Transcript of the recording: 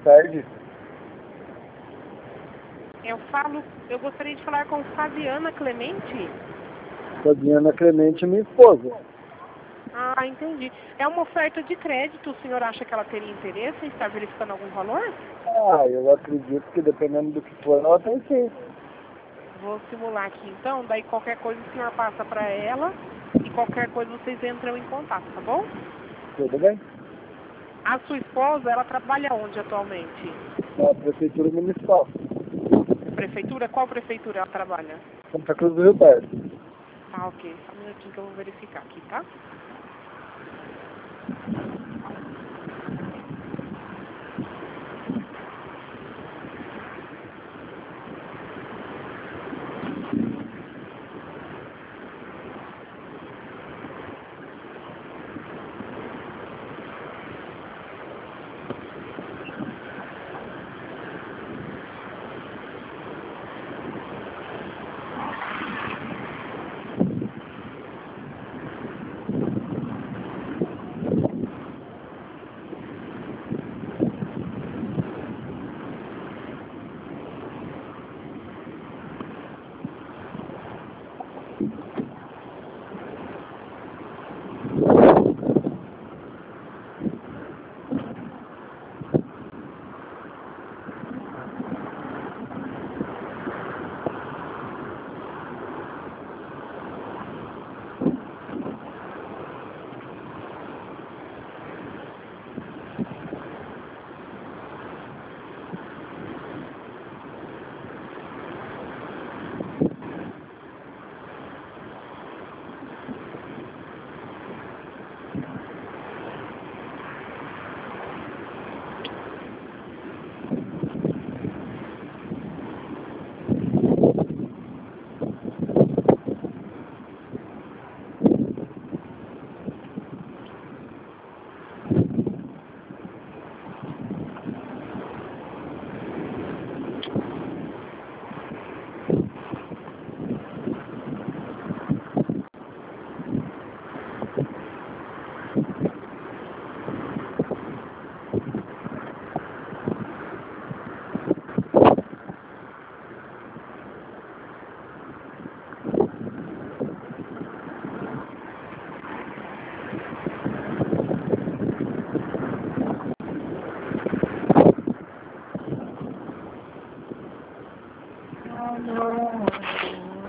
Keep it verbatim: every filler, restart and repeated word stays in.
tarde. Eu falo, eu gostaria de falar com Fabiana Clemente. Fabiana Clemente, minha esposa. Ah, entendi. É uma oferta de crédito, o senhor acha que ela teria interesse em estar verificando algum valor? Ah, eu acredito que dependendo do que for, ela tem sim. Vou simular aqui então, daí qualquer coisa o senhor passa para ela e qualquer coisa vocês entram em contato, tá bom? Tudo bem? A sua esposa, ela trabalha onde atualmente? Na Prefeitura Municipal. Prefeitura? Qual prefeitura ela trabalha? Santa Cruz do Rio Pardo. Tá, ok. Só um minutinho que eu vou verificar aqui, tá? Oh, no.